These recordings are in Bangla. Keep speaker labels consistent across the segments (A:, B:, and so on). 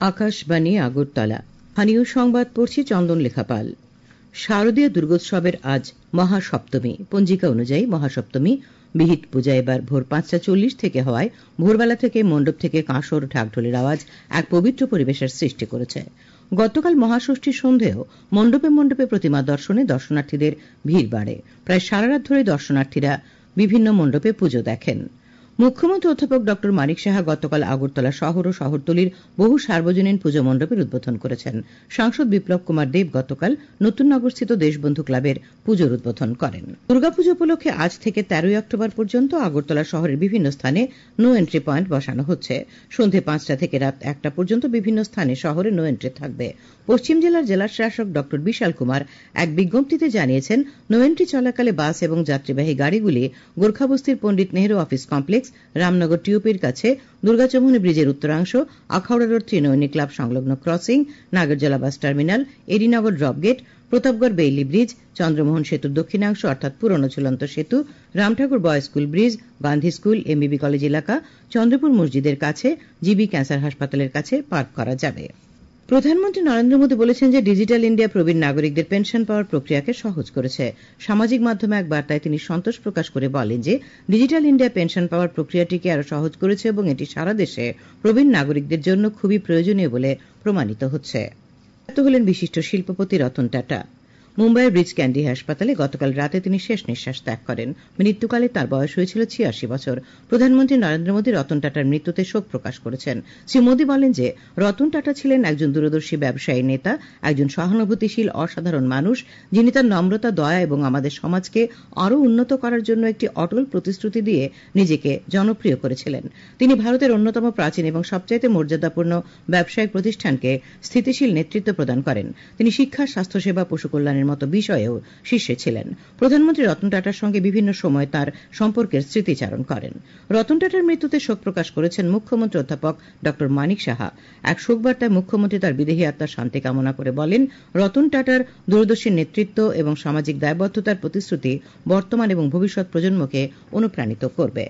A: আকাশবাণী আগরতলা। স্থানীয় সংবাদ পড়ছি চন্দন লেখাপাল। শারদীয় দুর্গোৎসবের আজ মহাসপ্তমী। পঞ্জিকা অনুযায়ী মহাসপ্তমী বিহিত পূজা এবার ভোর 5:40 থেকে হওয়ায় ভোরবেলা থেকে মণ্ডপ থেকে কাঁসর ঢাকঢোলের আওয়াজ এক পবিত্র পরিবেশের সৃষ্টি করেছে। গতকাল মহাষষ্ঠীর সন্ধেও মণ্ডপে মণ্ডপে প্রতিমা দর্শনে দর্শনার্থীদের ভিড় বাড়ে। প্রায় সারা রাত ধরে দর্শনার্থীরা বিভিন্ন মণ্ডপে পুজো দেখেন। মুখ্যমন্ত্রী অধ্যাপক ড মানিক সাহা গতকাল আগরতলা শহর ও শহরতলির বহু সার্বজনীন পুজো মণ্ডপের উদ্বোধন করেছেন। সাংসদ বিপ্লব কুমার দেব গতকাল নতুন নগরস্থিত দেশবন্ধু ক্লাবের পুজোর উদ্বোধন করেন। দুর্গাপুজো উপলক্ষে আজ থেকে 13 অক্টোবর পর্যন্ত আগরতলা শহরের বিভিন্ন স্থানে নো এন্ট্রি পয়েন্ট বসানো হচ্ছে। সন্ধে 5টা থেকে রাত 1টা পর্যন্ত বিভিন্ন স্থানে শহরে নো এন্ট্রি থাকবে। পশ্চিম জেলার জেলা শাসক ড বিশাল কুমার এক বিজ্ঞপ্তিতে জানিয়েছেন, নো এন্ট্রি চলাকালে বাস এবং যাত্রীবাহী গাড়িগুলি গোর্খাবস্তির পণ্ডিত নেহরু অফিস কমপ্লেক্স, রামনগর টিউপির কাছে, দুর্গাচমনি ব্রিজের উত্তরাংশ, আখাউড়া রোড ত্রিনয়নী ক্লাব সংলগ্ন crossing, Nagerjala bus terminal, ADNagar drop gate, Pratapgarh Bailey bridge, Chandramohan সেতুর দক্ষিণাংশ অর্থাৎ পুরনো ঝুলন্ত সেতু, Ramthakur boys school bridge, Gandhi school, MBB college এলাকা, চন্দ্রপুর মসজিদের কাছে, জিবি ক্যান্সার হাসপাতালের কাছে পার্ক করা যাবে। প্রধানমন্ত্রী নরেন্দ্র মোদী বলেছেন যে ডিজিটাল ইন্ডিয়া প্রবীণ নাগরিকদের পেনশন পাওয়ার প্রক্রিয়াকে সহজ করেছে। সামাজিক মাধ্যমে এক বার্তায় তিনি সন্তোষ প্রকাশ করে বলেন যে ডিজিটাল ইন্ডিয়া পেনশন পাওয়ার প্রক্রিয়াটিকে আরো সহজ করেছে এবং এটি সারা দেশে প্রবীণ নাগরিকদের জন্য খুবই প্রয়োজনীয় বলে প্রমাণিত হচ্ছে। হলেন বিশিষ্ট শিল্পপতি রতন টাটা। মুম্বাইয়ের ব্রিজ ক্যান্ডি হাসপাতালে গতকাল রাতে তিনি শেষ নিঃশ্বাস ত্যাগ করেন। মৃত্যুকালে তার বয়স হয়েছিল 86 বছর। প্রধানমন্ত্রী নরেন্দ্র মোদী রতন টাটার মৃত্যুতে শোক প্রকাশ করেছেন। শ্রী মোদী বলেন যে রতন টাটা ছিলেন একজন দূরদর্শী ব্যবসায়ী নেতা, একজন সহানুভূতিশীল অসাধারণ মানুষ, যিনি তার নম্রতা, দয়া এবং আমাদের সমাজকে আরও উন্নত করার জন্য একটি অটল প্রতিশ্রুতি দিয়ে নিজেকে জনপ্রিয় করেছিলেন। তিনি ভারতের অন্যতম প্রাচীন এবং সবচাইতে মর্যাদাপূর্ণ ব্যবসায়িক প্রতিষ্ঠানকে স্থিতিশীল নেতৃত্ব প্রদান করেন। তিনি শিক্ষা, স্বাস্থ্যসেবা, পশুকল্যাণের মতো বিষয়েও শীর্ষে ছিলেন। প্রধানমন্ত্রী রতন টাটার সঙ্গে বিভিন্ন সময় তার সম্পর্কের স্মৃতিচারণ করেন। রতন টাটার মৃত্যুতে শোক প্রকাশ করেছেন মুখ্যমন্ত্রী অধ্যাপক ড মানিক সাহা। এক শোকবার্তায় মুখ্যমন্ত্রী তার বিদেহী আত্মার শান্তি কামনা করে বলেন, রতন টাটার দূরদর্শী নেতৃত্ব এবং সামাজিক দায়বদ্ধতার প্রতিশ্রুতি বর্তমান এবং ভবিষ্যৎ প্রজন্মকে অনুপ্রাণিত করবে।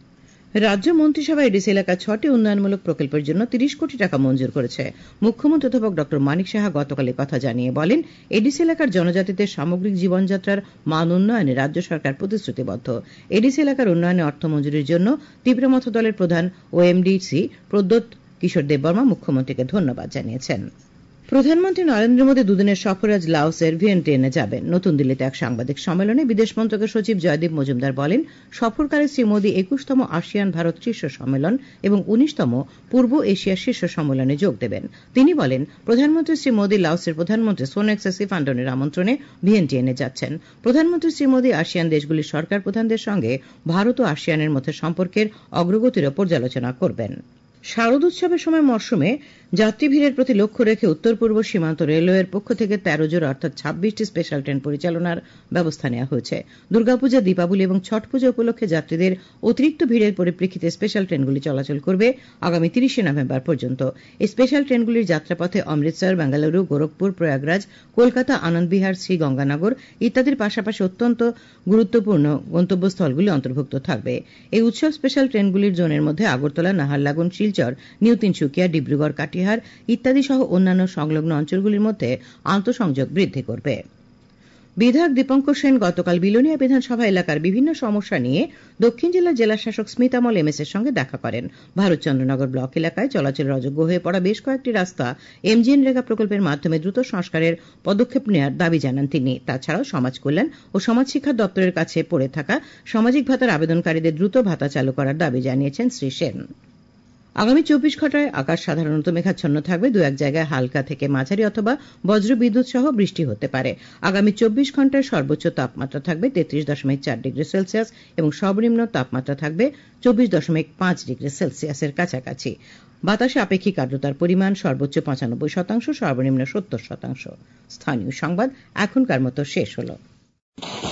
A: রাজ্য মন্ত্রিসভা এডিসি এলাকার 6টি উন্নয়নমূলক প্রকল্পের জন্য 30 কোটি টাকা মঞ্জুর করেছে। মুখ্যমন্ত্রী অধ্যাপক ড মানিক সাহা গতকাল কথা জানিয়ে বলেন, এডিসি এলাকার জনজাতিদের সামগ্রিক জীবনযাত্রার মান উন্নয়নে রাজ্য সরকার প্রতিশ্রুতিবদ্ধ। এডিসি এলাকার উন্নয়নে অর্থ মঞ্জুরির জন্য তীব্রমথ দলের প্রধান ও এমডিসি প্রদ্যোৎ কিশোর দেববর্মা মুখ্যমন্ত্রীকে ধন্যবাদ জানিয়েছেন। প্রধানমন্ত্রী নরেন্দ্র মোদী দুদিনের সফরে আজ লাওসের ভিয়েন্টিয়ানে যাবেন। নতুন দিল্লিতে এক সাংবাদিক সম্মেলনে বিদেশ মন্ত্রকের সচিব জয়দীপ মজুমদার বলেন, সফরকালে শ্রী মোদী 21তম আসিয়ান ভারত শীর্ষ সম্মেলন এবং 19তম পূর্ব এশিয়া শীর্ষ সম্মেলনে যোগ দেবেন। তিনি বলেন, প্রধানমন্ত্রী শ্রী মোদী লাওসের প্রধানমন্ত্রী সোনেক্সা সিফান্ডনের আমন্ত্রণে ভিয়েন্টিয়ানে যাচ্ছেন। প্রধানমন্ত্রী শ্রী মোদী আসিয়ান দেশগুলির সরকার প্রধানদের সঙ্গে ভারত ও আসিয়ানের মধ্যে সম্পর্কের অগ্রগতিরও পর্যালোচনা করবেন। শারদোৎসবের সময় মরশুমে যাত্রী ভিড়ের প্রতি লক্ষ্য রেখে উত্তর পূর্ব সীমান্ত রেলওয়ের পক্ষ থেকে 13 জোড়া অর্থাৎ 26টি স্পেশাল ট্রেন পরিচালনার ব্যবস্থা নেওয়া হয়েছে। দুর্গাপূজা, দীপাবলি এবং ছট পূজা উপলক্ষে যাত্রীদের অতিরিক্ত ভিড়ের পরিপ্রেক্ষিতে স্পেশাল ট্রেনগুলি চলাচল করবে আগামী 30 নভেম্বর পর্যন্ত। এই স্পেশাল ট্রেনগুলির যাত্রাপথে অমৃতসর, বেঙ্গালুরু, গোরখপুর, প্রয়াগরাজ, কলকাতা, আনন্দবিহার, শ্রীগঙ্গানগর ইত্যাদির পাশাপাশি অত্যন্ত গুরুত্বপূর্ণ গন্তব্যস্থলগুলি অন্তর্ভুক্ত থাকবে। এই উৎসব স্পেশাল ট্রেনগুলির জোনের মধ্যে আগরতলা, নাহারলাগুন, শিলচর, নিউ তিনসুকিয়া, ডিব্রুগড়, কাটিহার ইত্যাদি সহ অন্যান্য সংলগ্ন অঞ্চলগুলির মধ্যে আন্তঃসংযোগ বৃদ্ধি করবে। বিধায়ক দীপঙ্কর সেন গতকাল বিলোনিয়া বিধানসভা এলাকার বিভিন্ন সমস্যা নিয়ে দক্ষিণ জেলার জেলাশাসক স্মিতামল এমএস এর সঙ্গে দেখা করেন। ভারতচন্দ্রনগর ব্লক এলাকায় চলাচলের অযোগ্য হয়ে পড়া বেশ কয়েকটি রাস্তা এমজিএনরেগা প্রকল্পের মাধ্যমে দ্রুত সংস্কারের পদক্ষেপ নেওয়ার দাবি জানান তিনি। তাছাড়াও সমাজ কল্যাণ ও সমাজ শিক্ষা দপ্তরের কাছে পড়ে থাকা সামাজিক ভাতার আবেদনকারীদের দ্রুত ভাতা চালু করার দাবি জানিয়েছেন শ্রী সেন। আগামী 24 ঘন্টায় আকাশ সাধারণত মেঘাচ্ছন্ন থাকবে। দু এক জায়গায় হালকা থেকে মাঝারি অথবা বজ্রবিদ্যুৎ সহ বৃষ্টি হতে পারে। আগামী 24 ঘন্টায় সর্বোচ্চ তাপমাত্রা থাকবে 33.4 ডিগ্রি সেলসিয়াস এবং সর্বনিম্ন তাপমাত্রা থাকবে 24.5 ডিগ্রি সেলসিয়াসের কাছাকাছি। বাতাসে আপেক্ষিক আর্দ্রতার পরিমাণ সর্বোচ্চ 95%, সর্বনিম্ন 70%। স্থানীয় সংবাদ এখনকার মতো শেষ হলো।